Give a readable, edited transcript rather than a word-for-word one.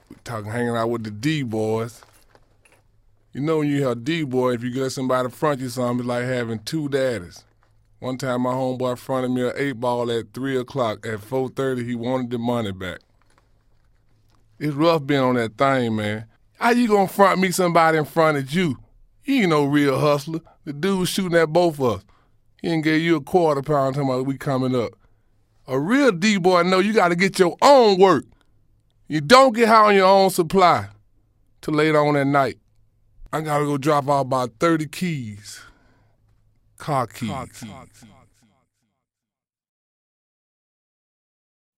Hanging out with the D-boys. You know when you hear D-boy, if you get somebody to front you something, it's like having two daddies. One time my homeboy fronted me an 8-ball at 3 o'clock. At 4:30, he wanted the money back. It's rough being on that thing, man. How you gonna front me somebody in front of you? You ain't no real hustler. The dude was shooting at both of us. He didn't give you a quarter pound talking about we coming up. A real D-boy know you gotta get your own work. You don't get high on your own supply till later on at night. I gotta go drop out about 30 keys. Car keys.